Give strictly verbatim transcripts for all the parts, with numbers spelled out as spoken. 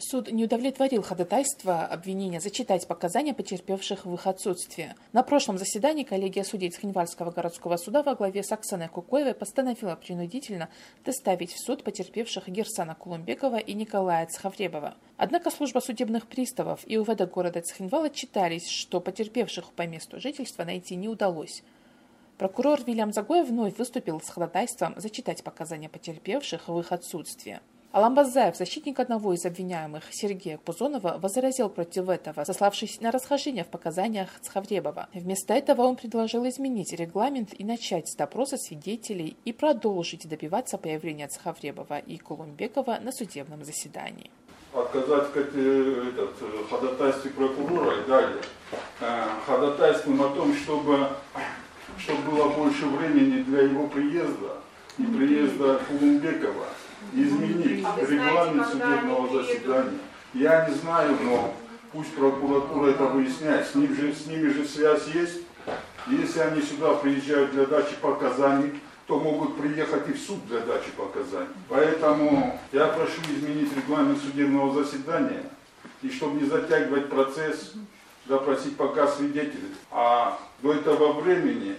Суд не удовлетворил ходатайство обвинения зачитать показания потерпевших в их отсутствие. На прошлом заседании коллегия судей Цхинвальского городского суда во главе с Оксаной Кукоевой постановила принудительно доставить в суд потерпевших Гирсана Кулумбекова и Николая Цхавребова. Однако служба судебных приставов и УВД города Цхинвал отчитались, что потерпевших по месту жительства найти не удалось. Прокурор Вильям Загоев вновь выступил с ходатайством зачитать показания потерпевших в их отсутствие. Алам Базаев, защитник одного из обвиняемых, Сергея Кузонова, возразил против этого, сославшись на расхождение в показаниях Цхавребова. Вместо этого он предложил изменить регламент и начать с допроса свидетелей и продолжить добиваться появления Цхавребова и Кулумбекова на судебном заседании. Отказать этот, ходатайстве прокурора и далее ходатайством о том, чтобы, чтобы было больше времени для его приезда и приезда Кулумбекова, изменить а регламент знаете, судебного заседания. Я не знаю, но пусть прокуратура это выясняет. С, ним же, с ними же связь есть. Если они сюда приезжают для дачи показаний, то могут приехать и в суд для дачи показаний. Поэтому я прошу изменить регламент судебного заседания, и чтобы не затягивать процесс, допросить пока свидетелей. А до этого времени,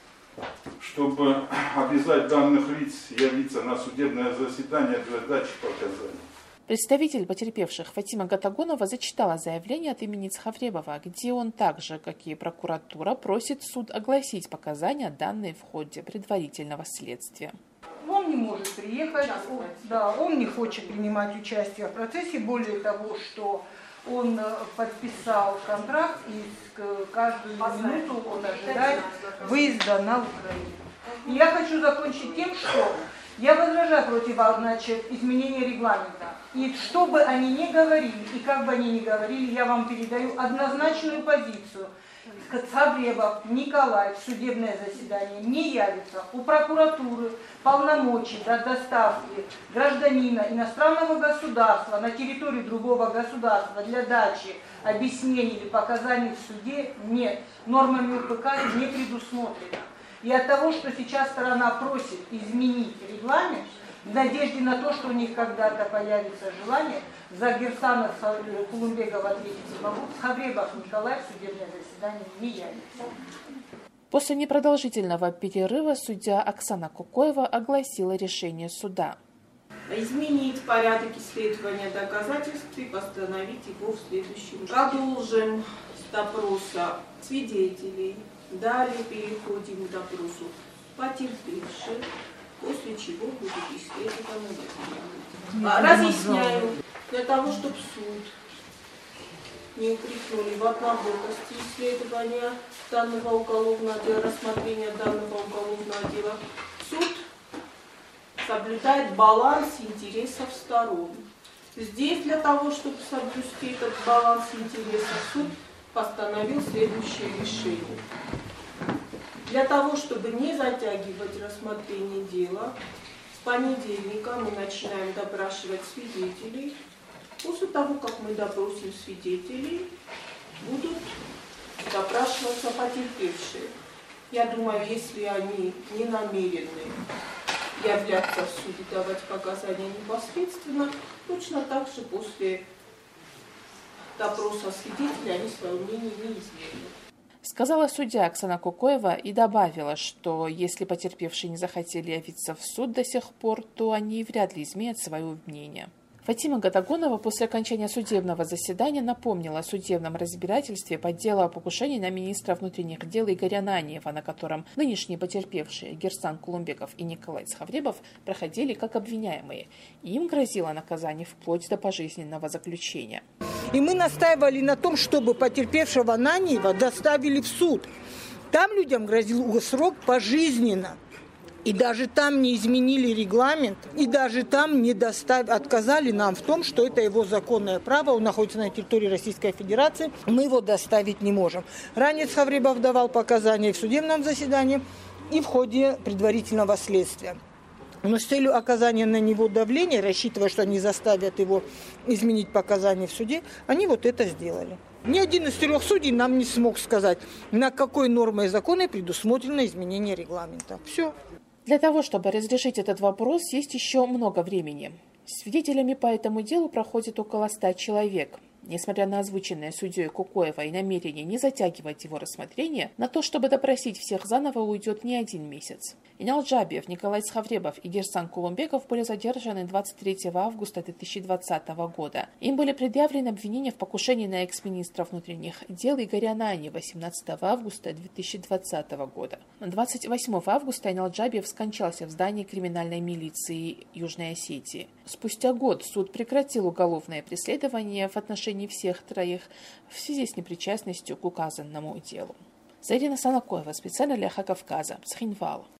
чтобы обязать данных лиц явиться на судебное заседание для дачи показаний. Представитель потерпевших Фатима Гатагонова зачитала заявление от имени Цхавребова, где он так же, как и прокуратура, просит суд огласить показания, данные в ходе предварительного следствия. Он не может приехать, он, да, он не хочет принимать участие в процессе, более того, что он подписал контракт, и каждую минуту он ожидает выезда на Украину. И я хочу закончить тем, что я возражаю против, значит, изменения регламента. И что бы они ни говорили, и как бы они ни говорили, я вам передаю однозначную позицию. Цхавребов Николай в судебное заседание не явится. У прокуратуры полномочий до доставки гражданина иностранного государства на территорию другого государства для дачи объяснений или показаний в суде нет. Нормами УПК не предусмотрено. И от того, что сейчас сторона просит изменить регламент, в надежде на то, что у них когда-то появится желание, за Гирсана Кулумбекова ответить не могу, Цхавребов Николай в судебное заседание не явится. После непродолжительного перерыва судья Оксана Кукоева огласила решение суда. Изменить порядок исследования доказательств и постановить его в следующем. Продолжим с допроса свидетелей. Далее переходим к допросу потерпевших, после чего будет исследовано. Разъясняю, для того, чтобы суд не укрепнули в однобокости исследования данного уголовного дела, рассмотрения данного уголовного дела, суд соблюдает баланс интересов сторон. Здесь для того, чтобы соблюсти этот баланс интересов, суд постановил следующее решение. Для того, чтобы не затягивать рассмотрение дела, с понедельника мы начинаем допрашивать свидетелей. После того, как мы допросим свидетелей, будут допрашиваться потерпевшие. Я думаю, если они не намерены являться в суде, давать показания непосредственно, точно так же после допроса свидетелей они свое мнение не изменят. Сказала судья Оксана Кукоева и добавила, что если потерпевшие не захотели явиться в суд до сих пор, то они вряд ли изменят свое мнение. Фатима Гатагонова после окончания судебного заседания напомнила о судебном разбирательстве по делу о покушении на министра внутренних дел Игоря Наниева, на котором нынешние потерпевшие Гирсан Кулумбеков и Николай Цхавребов проходили как обвиняемые. Им грозило наказание вплоть до пожизненного заключения. И мы настаивали на том, чтобы потерпевшего Наниева доставили в суд. Там людям грозил срок пожизненно. И даже там не изменили регламент, и даже там не достав... отказали нам в том, что это его законное право, он находится на территории Российской Федерации, мы его доставить не можем. Ранее Цхавребов давал показания в судебном заседании и в ходе предварительного следствия. Но с целью оказания на него давления, рассчитывая, что они заставят его изменить показания в суде, они вот это сделали. Ни один из трех судей нам не смог сказать, на какой нормой закона предусмотрено изменение регламента. Все. Для того, чтобы разрешить этот вопрос, есть еще много времени. Свидетелями по этому делу проходит около ста человек. Несмотря на озвученное судьей Кукоева и намерение не затягивать его рассмотрение, на то, чтобы допросить всех заново, уйдет не один месяц. Инал Джабиев, Николай Схавребов и Герсан Кулумбеков были задержаны двадцать третьего августа две тысячи двадцатого года. Им были предъявлены обвинения в покушении на экс-министра внутренних дел Игоря Нани восемнадцатого августа две тысячи двадцатого года. двадцать восьмого августа Инал Джабиев скончался в здании криминальной милиции Южной Осетии. Спустя год суд прекратил уголовное преследование в отношении всех троих в связи с непричастностью к указанному делу. Зарина Санакоева, специально для Ха Кавказа, Цхинвал.